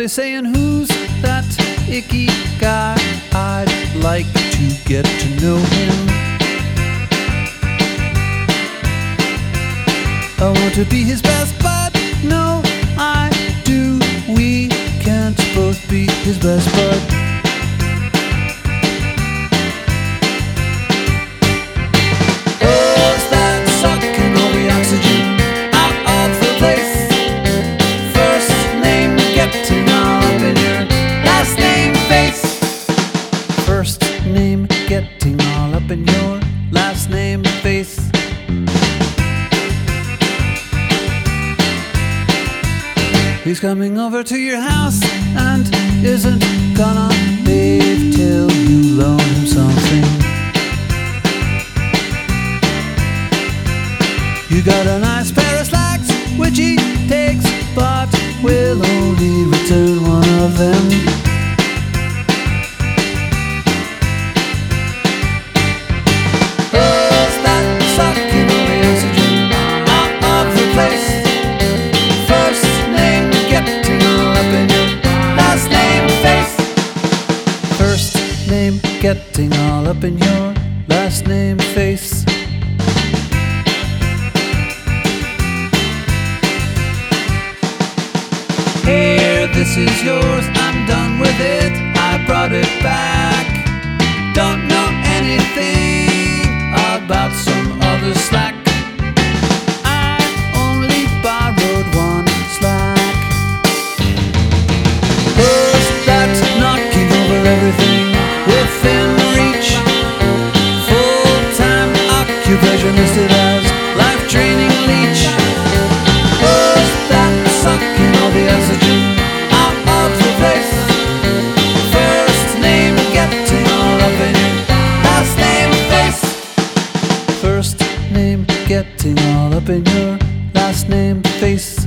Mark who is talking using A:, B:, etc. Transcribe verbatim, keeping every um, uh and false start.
A: Everybody saying, who's that icky guy? I'd like to get to know him. I want to be his best bud. No, I do. We can't both be his best bud. Oh, is that sucking all the oxygen out of the place? First name getting all up in your last name face. First name getting all up in your last name face. He's coming over to your house and isn't gonna leave till you loan him something. You got a nice pair of slacks which he takes, but will only return one of them. Is that sucking all the oxygen out of the place? First name getting all up in your last name face. First name getting all up in your last name face. Here, this is yours, I'm done with it. I brought it back. Don't know anything about some other slack. I only borrowed one slack. Who's that knocking over everything within reach? Full-time occupation listed as life training leech. Who's that sucking all the oxygen out of the place? First name getting all up in your last name face. First name getting all up in your last name face.